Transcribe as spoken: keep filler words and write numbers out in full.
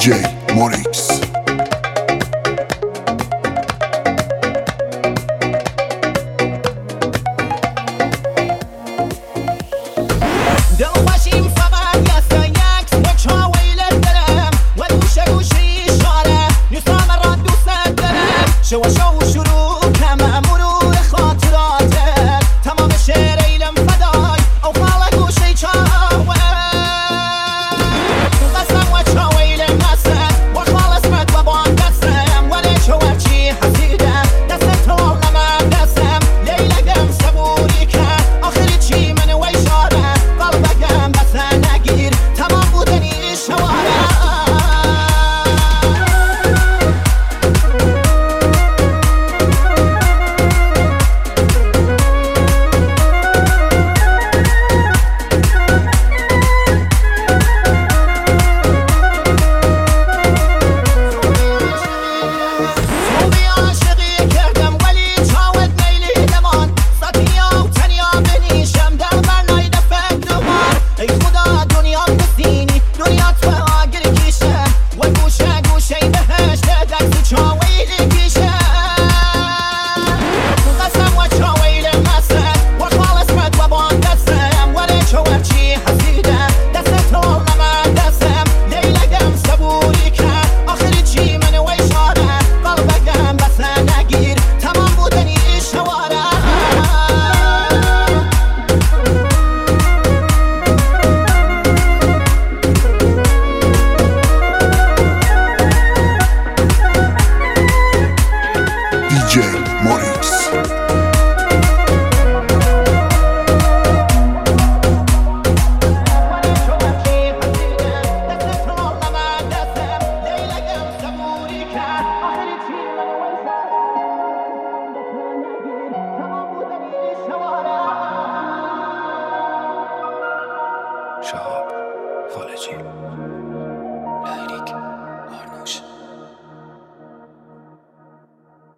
جی موریکس. دلخوشیم فقط یسته یکس و چاویلت دارم و دوشه گوشی شاره نیستم را دوست دارم شو شو شروع کم مرور خاطراتت تمام شعر ایلم فدای او خاله گوشی چاوه قسم و چاویلم نسم و خالص مد و بان دستم ولی چو هرچی حسیدم دست تو نمم دستم لیلگم صبوری کرد آخری چی من ویشاره قلبگم بس نگیر تمام بودنی شواره دی جی موریکس. شهاب فالجی.